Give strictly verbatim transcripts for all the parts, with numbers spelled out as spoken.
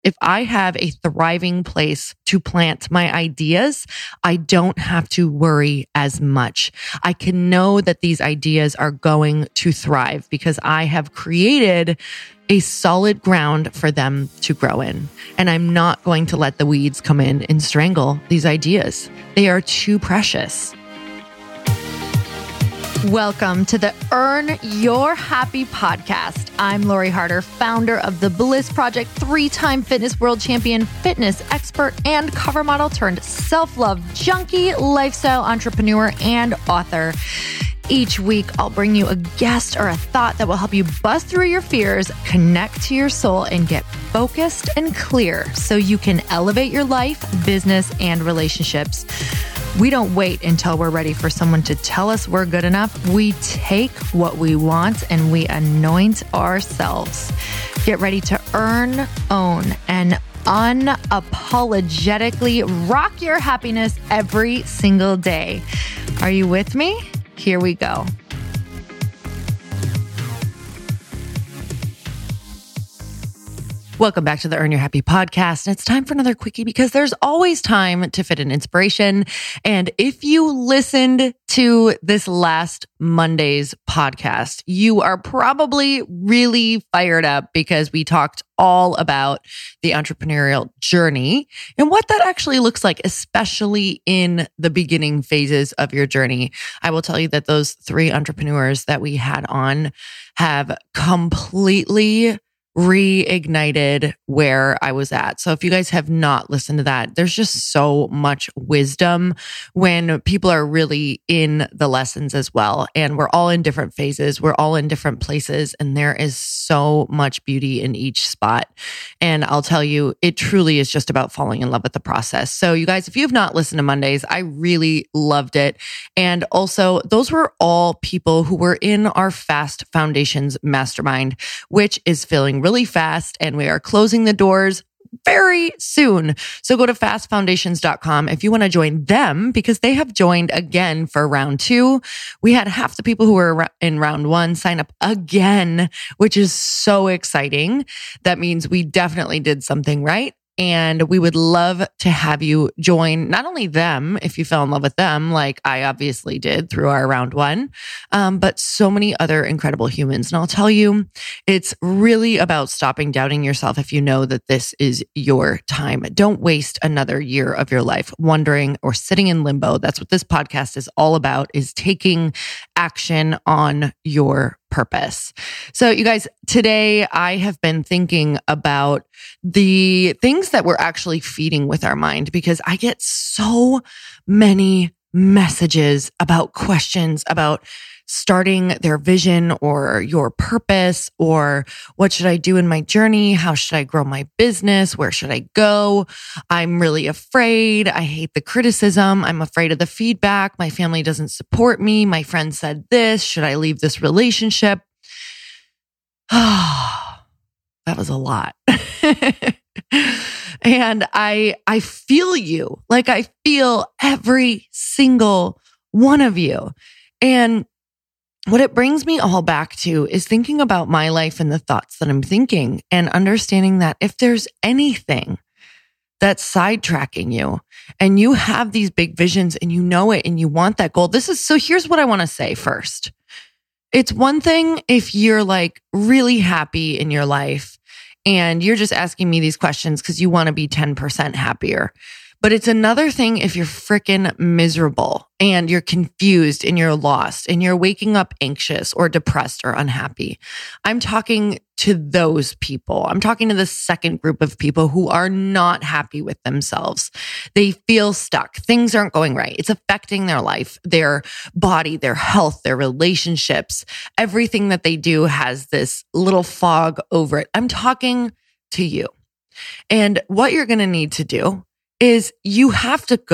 If I have a thriving place to plant my ideas, I don't have to worry as much. I can know that these ideas are going to thrive because I have created a solid ground for them to grow in. And I'm not going to let the weeds come in and strangle these ideas. They are too precious. Welcome to the Earn Your Happy podcast. I'm Lori Harder, founder of The Bliss Project, three-time fitness world champion, fitness expert, and cover model turned self-love junkie, lifestyle entrepreneur, and author. Each week, I'll bring you a guest or a thought that will help you bust through your fears, connect to your soul, and get focused and clear so you can elevate your life, business, and relationships. We don't wait until we're ready for someone to tell us we're good enough. We take what we want and we anoint ourselves. Get ready to earn, own, and unapologetically rock your happiness every single day. Are you with me? Here we go. Welcome back to the Earn Your Happy podcast. And it's time for another quickie because there's always time to fit in inspiration. And if you listened to this last Monday's podcast, you are probably really fired up because we talked all about the entrepreneurial journey and what that actually looks like, especially in the beginning phases of your journey. I will tell you that those three entrepreneurs that we had on have completely reignited where I was at. So if you guys have not listened to that, there's just so much wisdom when people are really in the lessons as well. And we're all in different phases. We're all in different places. And there is so much beauty in each spot. And I'll tell you, it truly is just about falling in love with the process. So you guys, if you have not listened to Mondays, I really loved it. And also those were all people who were in our Fast Foundations Mastermind, which is filling really fast, and we are closing the doors very soon. So go to fast foundations dot com if you want to join them, because they have joined again for round two. We had half the people who were in round one sign up again, which is so exciting. That means we definitely did something right. And we would love to have you join not only them, if you fell in love with them, like I obviously did through our round one, um, but so many other incredible humans. And I'll tell you, it's really about stopping doubting yourself if you know that this is your time. Don't waste another year of your life wondering or sitting in limbo. That's what this podcast is all about, is taking action on your purpose. So you guys, today I have been thinking about the things that we're actually feeding with our mind, because I get so many messages about questions about starting their vision or your purpose, or what should I do in my journey? How should I grow my business? Where should I go? I'm really afraid. I hate the criticism. I'm afraid of the feedback. My family doesn't support me. My friend said this. Should I leave this relationship? Oh, that was a lot. And I, I feel you. Like I feel every single one of you. And what it brings me all back to is thinking about my life and the thoughts that I'm thinking, and understanding that if there's anything that's sidetracking you and you have these big visions and you know it and you want that goal, this is, so here's what I want to say first. It's one thing if you're like really happy in your life and you're just asking me these questions because you want to be ten percent happier. But it's another thing if you're freaking miserable and you're confused and you're lost and you're waking up anxious or depressed or unhappy. I'm talking to those people. I'm talking to the second group of people who are not happy with themselves. They feel stuck. Things aren't going right. It's affecting their life, their body, their health, their relationships. Everything that they do has this little fog over it. I'm talking to you. And what you're going to need to do is you have to go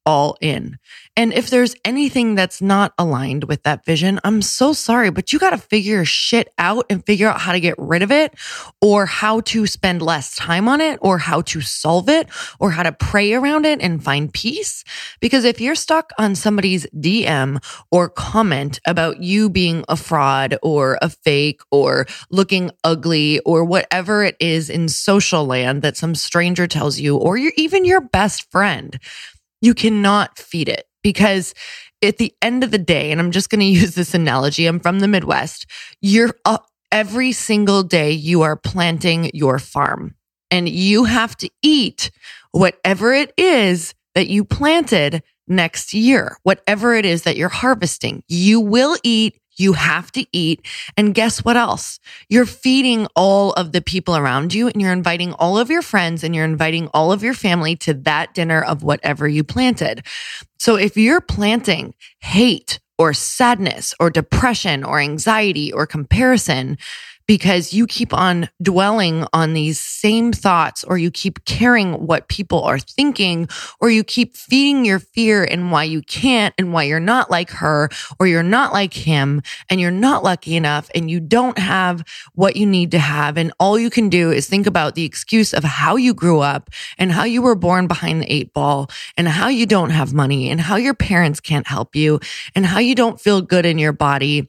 all in. And if there's anything that's not aligned with that vision, I'm so sorry, but you got to figure your shit out and figure out how to get rid of it, or how to spend less time on it, or how to solve it, or how to pray around it and find peace. Because if you're stuck on somebody's D M or comment about you being a fraud or a fake or looking ugly or whatever it is in social land that some stranger tells you, or you're even your best friend, you cannot feed it. Because at the end of the day, and I'm just going to use this analogy, I'm from the Midwest, you're uh, every single day you are planting your farm, and you have to eat whatever it is that you planted next year, whatever it is that you're harvesting. You will eat. You have to eat. And guess what else? You're feeding all of the people around you, and you're inviting all of your friends, and you're inviting all of your family to that dinner of whatever you planted. So if you're planting hate or sadness or depression or anxiety or comparison, because you keep on dwelling on these same thoughts, or you keep caring what people are thinking, or you keep feeding your fear and why you can't and why you're not like her, or you're not like him, and you're not lucky enough, and you don't have what you need to have. And all you can do is think about the excuse of how you grew up and how you were born behind the eight ball, and how you don't have money, and how your parents can't help you, and how you don't feel good in your body.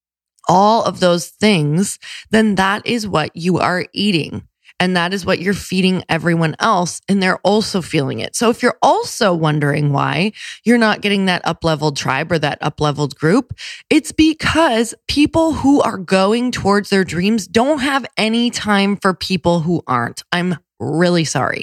All of those things, then that is what you are eating. And that is what you're feeding everyone else. And they're also feeling it. So if you're also wondering why you're not getting that up-leveled tribe or that up-leveled group, it's because people who are going towards their dreams don't have any time for people who aren't. I'm really sorry.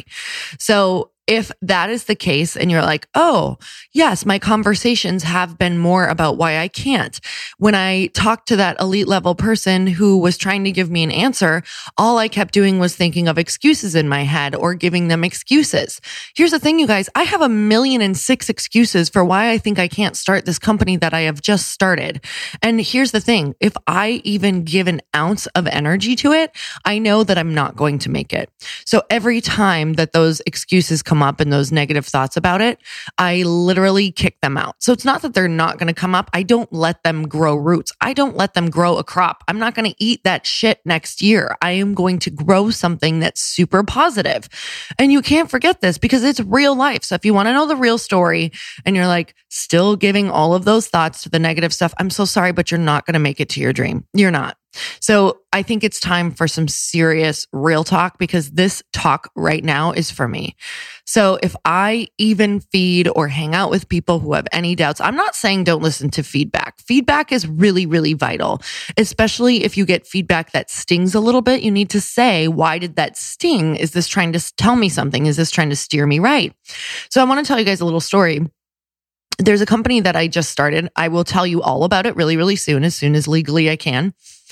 So if that is the case and you're like, oh, yes, my conversations have been more about why I can't. When I talked to that elite level person who was trying to give me an answer, all I kept doing was thinking of excuses in my head or giving them excuses. Here's the thing, you guys, I have a million and six excuses for why I think I can't start this company that I have just started. And here's the thing, if I even give an ounce of energy to it, I know that I'm not going to make it. So every time that those excuses come up and those negative thoughts about it, I literally kick them out. So it's not that they're not going to come up. I don't let them grow roots. I don't let them grow a crop. I'm not going to eat that shit next year. I am going to grow something that's super positive. And you can't forget this because it's real life. So if you want to know the real story and you're like still giving all of those thoughts to the negative stuff, I'm so sorry, but you're not going to make it to your dream. You're not. So I think it's time for some serious real talk because this talk right now is for me. So if I even feed or hang out with people who have any doubts, I'm not saying don't listen to feedback. Feedback is really, really vital, especially if you get feedback that stings a little bit. You need to say, why did that sting? Is this trying to tell me something? Is this trying to steer me right? So I want to tell you guys a little story. There's a company that I just started. I will tell you all about it really, really soon, as soon as legally I can,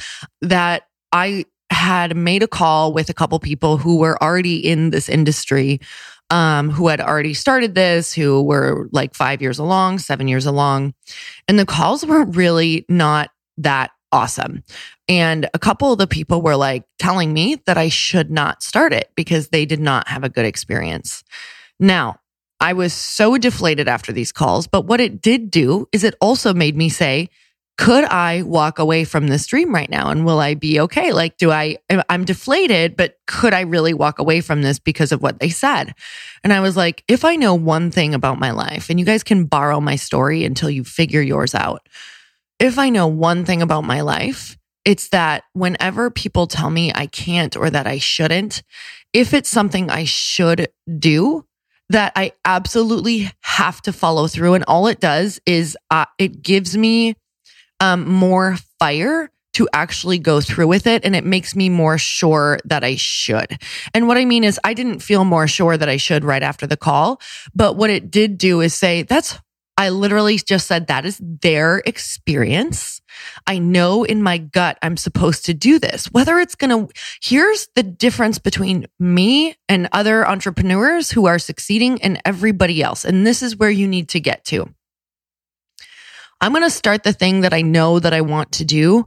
that I had made a call with a couple people who were already in this industry, um, who had already started this, who were like five years along, seven years along. And the calls were really not that awesome. And a couple of the people were like telling me that I should not start it because they did not have a good experience. Now, I was so deflated after these calls, but what it did do is it also made me say, could I walk away from this dream right now? And will I be okay? Like, do I, I'm deflated, but could I really walk away from this because of what they said? And I was like, if I know one thing about my life, and you guys can borrow my story until you figure yours out. If I know one thing about my life, it's that whenever people tell me I can't or that I shouldn't, if it's something I should do, that I absolutely have to follow through. And all it does is uh, it gives me um, more fire to actually go through with it. And it makes me more sure that I should. And what I mean is I didn't feel more sure that I should right after the call. But what it did do is say, that's, I literally just said, that is their experience. I know in my gut I'm supposed to do this. Whether it's going to, here's the difference between me and other entrepreneurs who are succeeding and everybody else. And this is where you need to get to. I'm going to start the thing that I know that I want to do,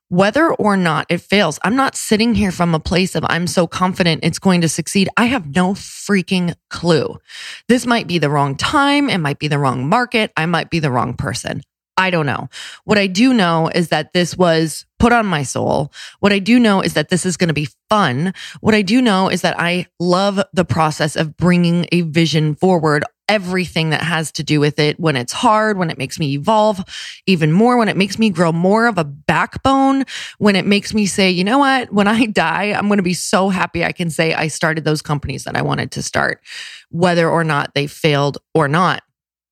whether or not it fails. I'm not sitting here from a place of I'm so confident it's going to succeed. I have no freaking clue. This might be the wrong time. It might be the wrong market. I might be the wrong person. I don't know. What I do know is that this was put on my soul. What I do know is that this is going to be fun. What I do know is that I love the process of bringing a vision forward, everything that has to do with it, when it's hard, when it makes me evolve even more, when it makes me grow more of a backbone, when it makes me say, you know what, when I die, I'm going to be so happy I can say I started those companies that I wanted to start, whether or not they failed or not.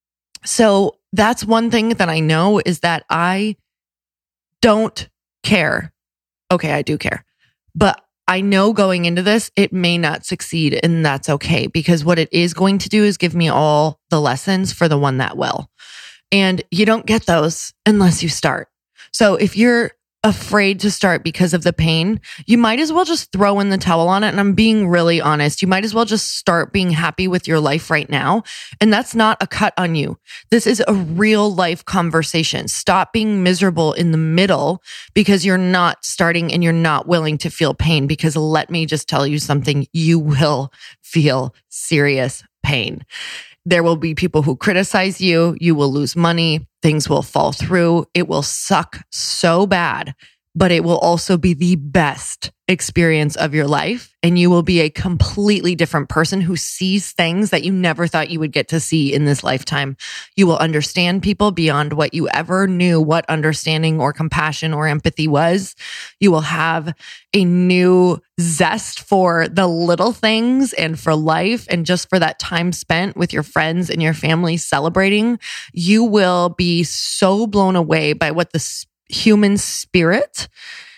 So that's one thing that I know is that I don't care. Okay, I do care. But I know going into this, it may not succeed, and that's okay, because what it is going to do is give me all the lessons for the one that will. And you don't get those unless you start. So if you're afraid to start because of the pain, you might as well just throw in the towel on it. And I'm being really honest. You might as well just start being happy with your life right now. And that's not a cut on you. This is a real life conversation. Stop being miserable in the middle because you're not starting and you're not willing to feel pain. Because let me just tell you something, you will feel serious pain. There will be people who criticize you. You will lose money. Things will fall through. It will suck so bad, but it will also be the best experience of your life. And you will be a completely different person who sees things that you never thought you would get to see in this lifetime. You will understand people beyond what you ever knew what understanding or compassion or empathy was. You will have a new zest for the little things and for life, and just for that time spent with your friends and your family celebrating. You will be so blown away by what the human spirit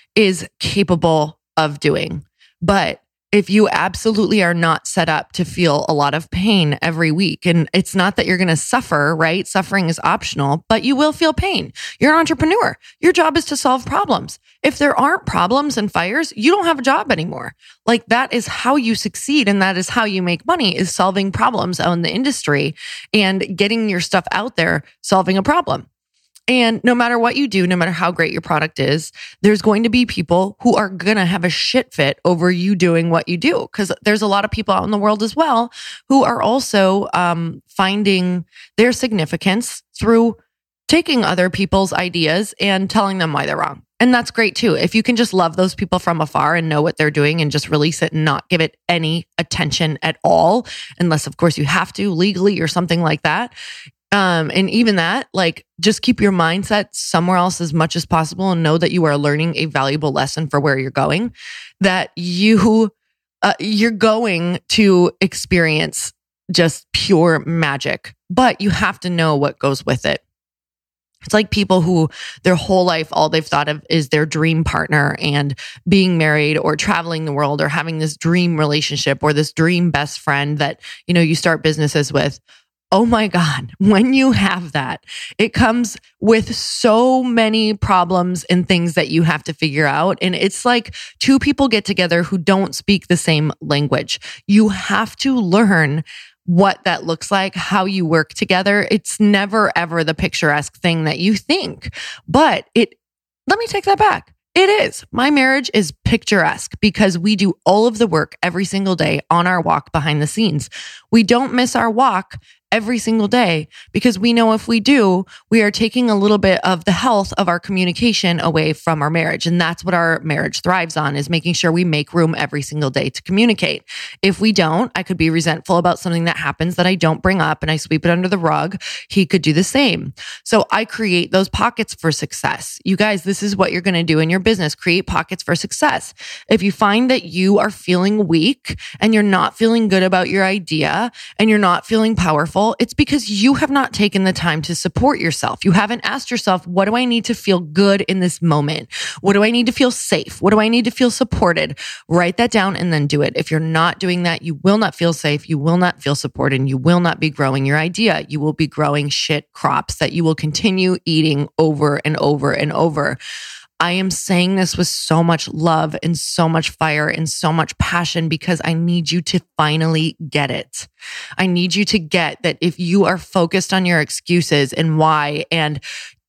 is capable of doing. But if you absolutely are not set up to feel a lot of pain every week, and it's not that you're going to suffer, right? Suffering is optional, but you will feel pain. You're an entrepreneur. Your job is to solve problems. If there aren't problems and fires, you don't have a job anymore. Like, that is how you succeed. And that is how you make money, is solving problems out in the industry and getting your stuff out there, solving a problem. And no matter what you do, no matter how great your product is, there's going to be people who are going to have a shit fit over you doing what you do. Because there's a lot of people out in the world as well who are also um, finding their significance through taking other people's ideas and telling them why they're wrong. And that's great too. If you can just love those people from afar and know what they're doing and just release it and not give it any attention at all, unless of course you have to legally or something like that. Um, and even that, like, just keep your mindset somewhere else as much as possible and know that you are learning a valuable lesson for where you're going, that you, uh, you're going to experience just pure magic, but you have to know what goes with it. It's like people who their whole life, all they've thought of is their dream partner and being married or traveling the world or having this dream relationship or this dream best friend that, you know, you start businesses with. Oh my God, when you have that, it comes with so many problems and things that you have to figure out. And it's like two people get together who don't speak the same language. You have to learn what that looks like, how you work together. It's never, ever the picturesque thing that you think. But it, let me take that back. It is. My marriage is picturesque because we do all of the work every single day on our walk behind the scenes. We don't miss our walk every single day because we know if we do, we are taking a little bit of the health of our communication away from our marriage. And that's what our marriage thrives on, is making sure we make room every single day to communicate. If we don't, I could be resentful about something that happens that I don't bring up and I sweep it under the rug. He could do the same. So I create those pockets for success. You guys, this is what you're going to do in your business. Create pockets for success. If you find that you are feeling weak and you're not feeling good about your idea and you're not feeling powerful, it's because you have not taken the time to support yourself. You haven't asked yourself, what do I need to feel good in this moment? What do I need to feel safe? What do I need to feel supported? Write that down and then do it. If you're not doing that, you will not feel safe. You will not feel supported. And you will not be growing your idea. You will be growing shit crops that you will continue eating over and over and over. I am saying this with so much love and so much fire and so much passion because I need you to finally get it. I need you to get that if you are focused on your excuses and why and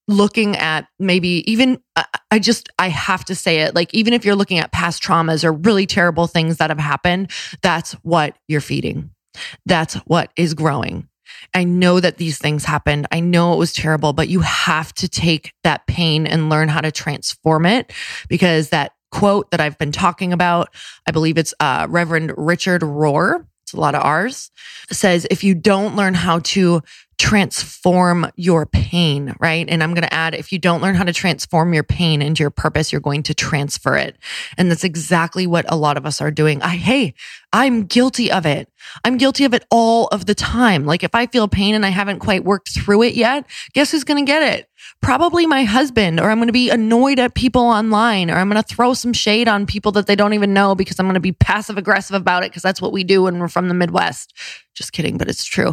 looking at maybe even, I just, I have to say it, like, even if you're looking at past traumas or really terrible things that have happened, that's what you're feeding. That's what is growing. I know that these things happened. I know it was terrible, but you have to take that pain and learn how to transform it, because that quote that I've been talking about, I believe it's uh, Reverend Richard Rohr, it's a lot of R's, says if you don't learn how to transform your pain, right? And I'm going to add, if you don't learn how to transform your pain into your purpose, you're going to transfer it. And that's exactly what a lot of us are doing. I, hey, I'm guilty of it. I'm guilty of it all of the time. Like if I feel pain and I haven't quite worked through it yet, guess who's going to get it? Probably my husband, or I'm going to be annoyed at people online, or I'm going to throw some shade on people that they don't even know because I'm going to be passive aggressive about it because that's what we do when we're from the Midwest. Just kidding, but it's true.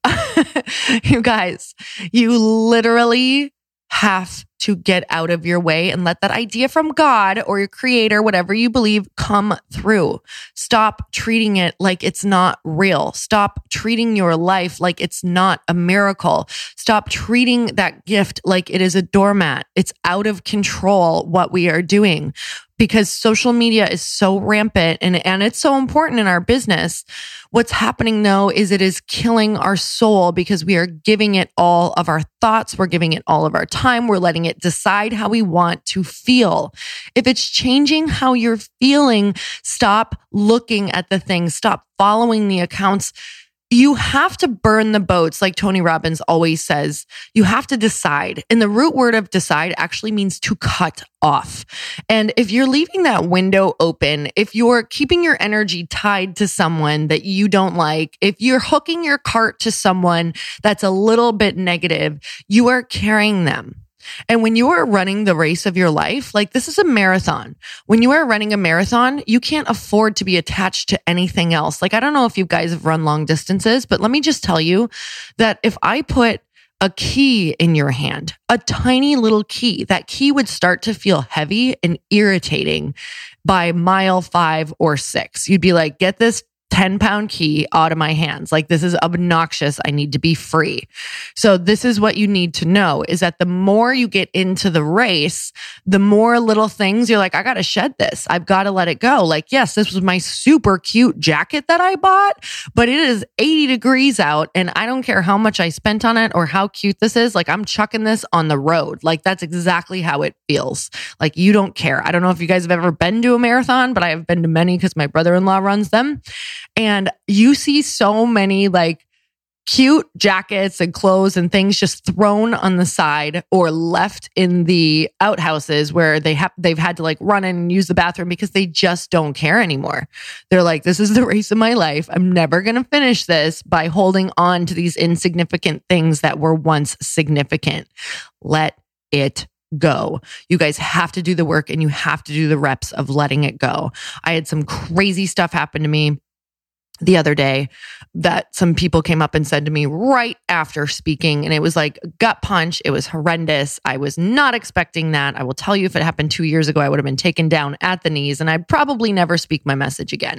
You guys, you literally have to get out of your way and let that idea from God or your creator, whatever you believe, come through. Stop treating it like it's not real. Stop treating your life like it's not a miracle. Stop treating that gift like it is a doormat. It's out of control what we are doing, because social media is so rampant and, and it's so important in our business. What's happening though is it is killing our soul because we are giving it all of our thoughts. We're giving it all of our time. We're letting it decide how we want to feel. If it's changing how you're feeling, stop looking at the things. Stop following the accounts. You have to burn the boats, like Tony Robbins always says. You have to decide. And the root word of decide actually means to cut off. And if you're leaving that window open, if you're keeping your energy tied to someone that you don't like, if you're hooking your cart to someone that's a little bit negative, you are carrying them. And when you are running the race of your life, like this is a marathon. When you are running a marathon, you can't afford to be attached to anything else. Like, I don't know if you guys have run long distances, but let me just tell you that if I put a key in your hand, a tiny little key, that key would start to feel heavy and irritating by mile five or six. You'd be like, get this ten pound key out of my hands. Like, this is obnoxious. I need to be free. So this is what you need to know, is that the more you get into the race, the more little things you're like, I got to shed this. I've got to let it go. Like, yes, this was my super cute jacket that I bought, but it is eighty degrees out and I don't care how much I spent on it or how cute this is. Like, I'm chucking this on the road. Like, that's exactly how it feels. Like, you don't care. I don't know if you guys have ever been to a marathon, but I have been to many because my brother-in-law runs them. And you see so many like cute jackets and clothes and things just thrown on the side or left in the outhouses where they have, they've had to like run in and use the bathroom because they just don't care anymore. They're like, this is the race of my life. I'm never going to finish this by holding on to these insignificant things that were once significant. Let it go. You guys have to do the work and you have to do the reps of letting it go. I had some crazy stuff happen to me the other day that some people came up and said to me right after speaking. And it was like a gut punch. It was horrendous. I was not expecting that. I will tell you, if it happened two years ago, I would have been taken down at the knees and I'd probably never speak my message again.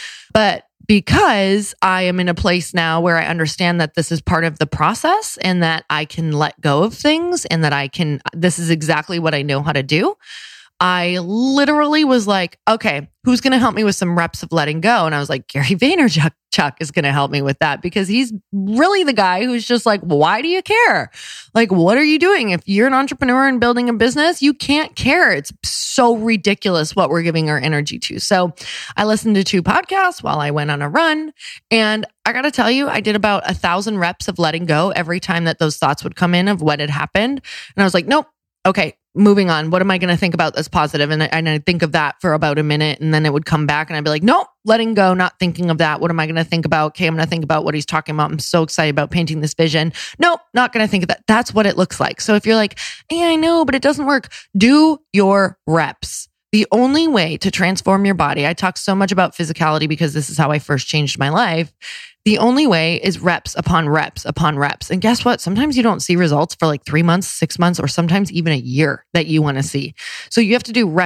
But because I am in a place now where I understand that this is part of the process and that I can let go of things and that I can, this is exactly what I know how to do. I literally was like, okay, who's going to help me with some reps of letting go? And I was like, Gary Vaynerchuk Chuck is going to help me with that, because he's really the guy who's just like, why do you care? Like, what are you doing? If you're an entrepreneur and building a business, you can't care. It's so ridiculous what we're giving our energy to. So I listened to two podcasts while I went on a run. And I got to tell you, I did about a thousand reps of letting go every time that those thoughts would come in of what had happened. And I was like, nope. Okay, moving on. What am I going to think about that's positive? And I, and I think of that for about a minute, and then it would come back and I'd be like, nope, letting go, not thinking of that. What am I going to think about? Okay, I'm going to think about what he's talking about. I'm so excited about painting this vision. Nope, not going to think of that. That's what it looks like. So if you're like, hey, I know, but it doesn't work, do your reps. The only way to transform your body, I talk so much about physicality because this is how I first changed my life. The only way is reps upon reps upon reps. And guess what? Sometimes you don't see results for like three months, six months, or sometimes even a year that you want to see. So you have to do reps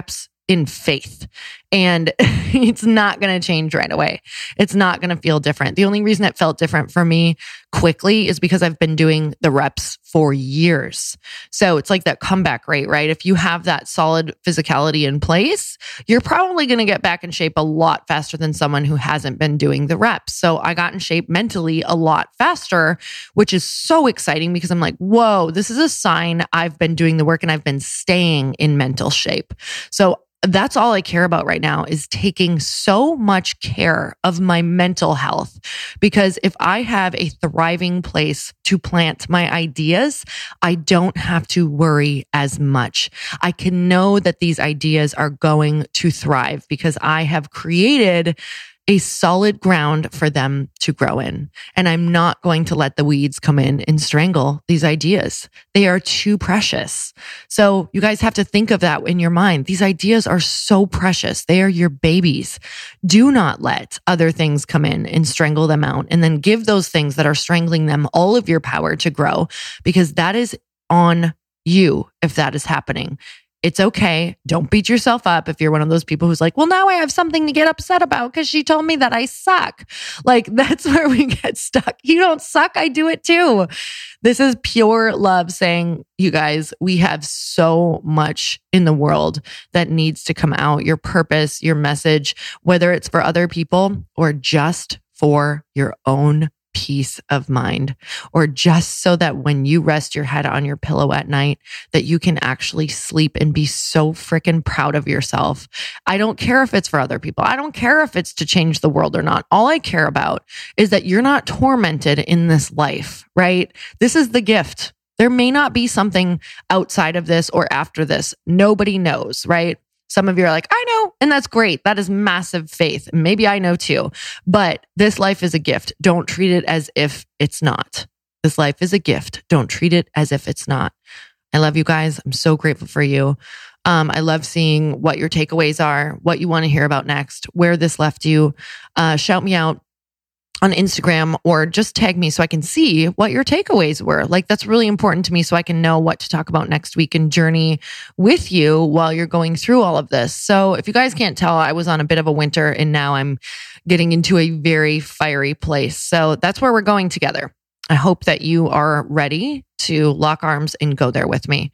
in faith. And it's not going to change right away. It's not going to feel different. The only reason it felt different for me quickly is because I've been doing the reps for years. So it's like that comeback rate, right? If you have that solid physicality in place, you're probably going to get back in shape a lot faster than someone who hasn't been doing the reps. So I got in shape mentally a lot faster, which is so exciting because I'm like, whoa, this is a sign I've been doing the work and I've been staying in mental shape. So that's all I care about right now is taking so much care of my mental health. Because if I have a thriving place to plant my ideas, I don't have to worry as much. I can know that these ideas are going to thrive because I have created a solid ground for them to grow in. And I'm not going to let the weeds come in and strangle these ideas. They are too precious. So you guys have to think of that in your mind. These ideas are so precious. They are your babies. Do not let other things come in and strangle them out, and then give those things that are strangling them all of your power to grow, because that is on you if that is happening. It's okay. Don't beat yourself up if you're one of those people who's like, well, now I have something to get upset about because she told me that I suck. Like, that's where we get stuck. You don't suck. I do it too. This is pure love saying, you guys, we have so much in the world that needs to come out. Your purpose, your message, whether it's for other people or just for your own peace of mind, or just so that when you rest your head on your pillow at night, that you can actually sleep and be so freaking proud of yourself. I don't care if it's for other people. I don't care if it's to change the world or not. All I care about is that you're not tormented in this life, right? This is the gift. There may not be something outside of this or after this. Nobody knows, right? Some of you are like, I know, and that's great. That is massive faith. Maybe I know too, but this life is a gift. Don't treat it as if it's not. This life is a gift. Don't treat it as if it's not. I love you guys. I'm so grateful for you. Um, I love seeing what your takeaways are, what you want to hear about next, where this left you. Uh, shout me out on Instagram or just tag me so I can see what your takeaways were. Like, that's really important to me so I can know what to talk about next week and journey with you while you're going through all of this. So if you guys can't tell, I was on a bit of a winter and now I'm getting into a very fiery place. So that's where we're going together. I hope that you are ready to lock arms and go there with me.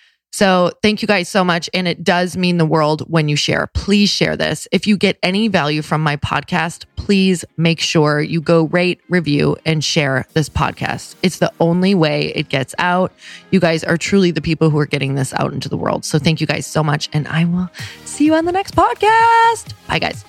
So thank you guys so much. And it does mean the world when you share. Please share this. If you get any value from my podcast, please make sure you go rate, review, and share this podcast. It's the only way it gets out. You guys are truly the people who are getting this out into the world. So thank you guys so much. And I will see you on the next podcast. Bye, guys.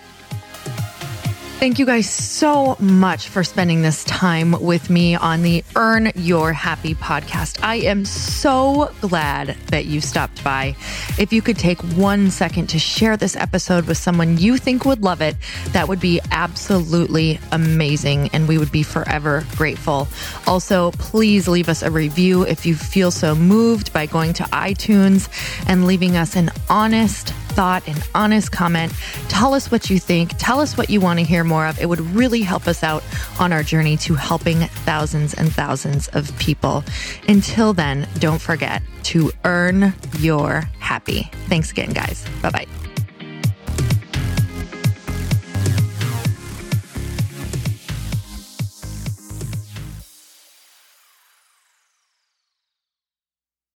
Thank you guys so much for spending this time with me on the Earn Your Happy podcast. I am so glad that you stopped by. If you could take one second to share this episode with someone you think would love it, that would be absolutely amazing, and we would be forever grateful. Also, please leave us a review if you feel so moved by going to iTunes and leaving us an honest thought, an honest comment. Tell us what you think. Tell us what you want to hear more of. It would really help us out on our journey to helping thousands and thousands of people. Until then, don't forget to earn your happy. Thanks again, guys. Bye-bye.